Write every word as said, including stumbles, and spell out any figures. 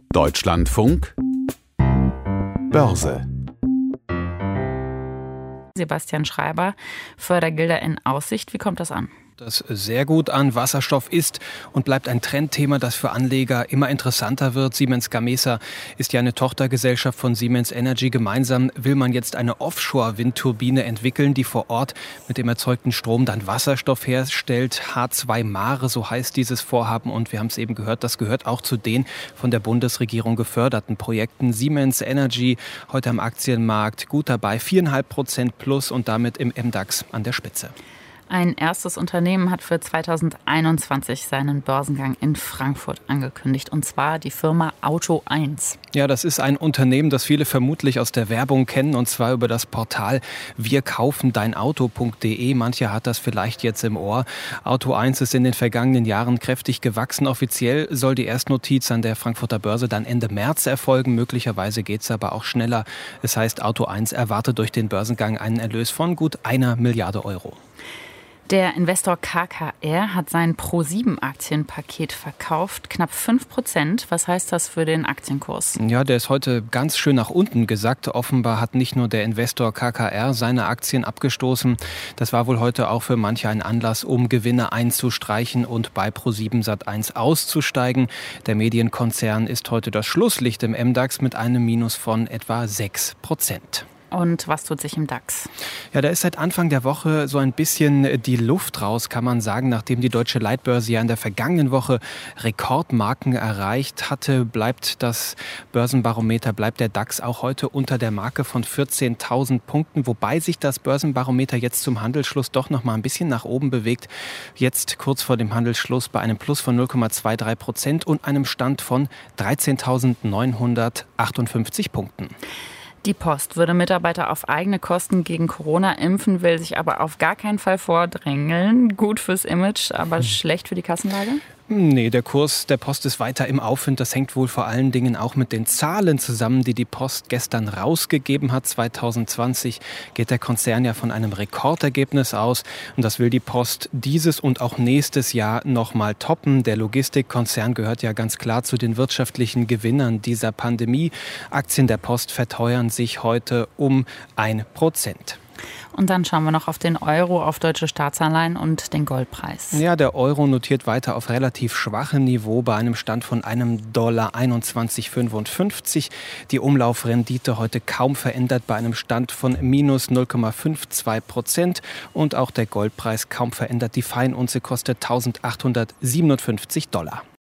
Deutschlandfunk Börse. Sebastian Schreiber, Fördergelder in Aussicht. Wie kommt das an? Das sehr gut an. Wasserstoff ist und bleibt ein Trendthema, das für Anleger immer interessanter wird. Siemens Gamesa ist ja eine Tochtergesellschaft von Siemens Energy. Gemeinsam will man jetzt eine Offshore-Windturbine entwickeln, die vor Ort mit dem erzeugten Strom dann Wasserstoff herstellt. H zwei Mare, so heißt dieses Vorhaben. Und wir haben es eben gehört, das gehört auch zu den von der Bundesregierung geförderten Projekten. Siemens Energy heute am Aktienmarkt gut dabei, viereinhalb Prozent plus und damit im M DAX an der Spitze. Ein erstes Unternehmen hat für zweitausendeinundzwanzig seinen Börsengang in Frankfurt angekündigt, und zwar die Firma Auto eins. Ja, das ist ein Unternehmen, das viele vermutlich aus der Werbung kennen, und zwar über das Portal wir kaufen dein auto punkt de. Mancher hat das vielleicht jetzt im Ohr. Auto eins ist in den vergangenen Jahren kräftig gewachsen. Offiziell soll die Erstnotiz an der Frankfurter Börse dann Ende März erfolgen. Möglicherweise geht es aber auch schneller. Es heißt, Auto eins erwartet durch den Börsengang einen Erlös von gut einer Milliarde Euro. Der Investor K K R hat sein Pro sieben Aktienpaket verkauft, knapp fünf Prozent. Was heißt das für den Aktienkurs? Ja, der ist heute ganz schön nach unten gesackt. Offenbar hat nicht nur der Investor K K R seine Aktien abgestoßen. Das war wohl heute auch für manche ein Anlass, um Gewinne einzustreichen und bei Pro sieben Sat eins auszusteigen. Der Medienkonzern ist heute das Schlusslicht im M DAX mit einem Minus von etwa sechs Prozent. Und was tut sich im DAX? Ja, da ist seit Anfang der Woche so ein bisschen die Luft raus, kann man sagen. Nachdem die Deutsche Leitbörse ja in der vergangenen Woche Rekordmarken erreicht hatte, bleibt das Börsenbarometer, bleibt der DAX auch heute unter der Marke von vierzehntausend Punkten, wobei sich das Börsenbarometer jetzt zum Handelsschluss doch noch mal ein bisschen nach oben bewegt. Jetzt kurz vor dem Handelsschluss bei einem Plus von null Komma zweiundzwanzig Prozent und einem Stand von dreizehntausendneunhundertachtundfünfzig Punkten. Die Post würde Mitarbeiter auf eigene Kosten gegen Corona impfen, will sich aber auf gar keinen Fall vordrängeln. Gut fürs Image, aber hm. schlecht für die Kassenlage? Nee, der Kurs der Post ist weiter im Aufwind. Das hängt wohl vor allen Dingen auch mit den Zahlen zusammen, die die Post gestern rausgegeben hat. zwanzig zwanzig geht der Konzern ja von einem Rekordergebnis aus. Und das will die Post dieses und auch nächstes Jahr nochmal toppen. Der Logistikkonzern gehört ja ganz klar zu den wirtschaftlichen Gewinnern dieser Pandemie. Aktien der Post verteuern sich heute um ein Prozent. Und dann schauen wir noch auf den Euro, auf deutsche Staatsanleihen und den Goldpreis. Ja, der Euro notiert weiter auf relativ schwachem Niveau bei einem Stand von einem Dollar einundzwanzig Komma fünfundfünfzig. Die Umlaufrendite heute kaum verändert bei einem Stand von minus null Komma zweiundfünfzig Prozent. Und auch der Goldpreis kaum verändert. Die Feinunze kostet eintausendachthundertsiebenundfünfzig Dollar.